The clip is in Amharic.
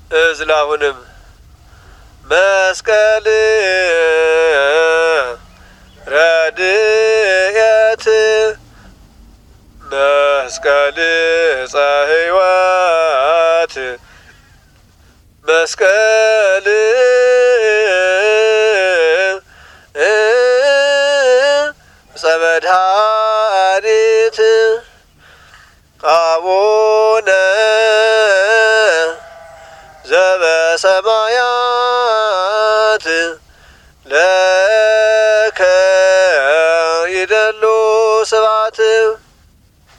እዝላሁንም መስቀል ረድኤት መስቀል ዕፀ ሕይወት መስቀል ዕፀ መድኃኒት አቡነ ዘበሰማያት ለከ ይደሉ ስብሐት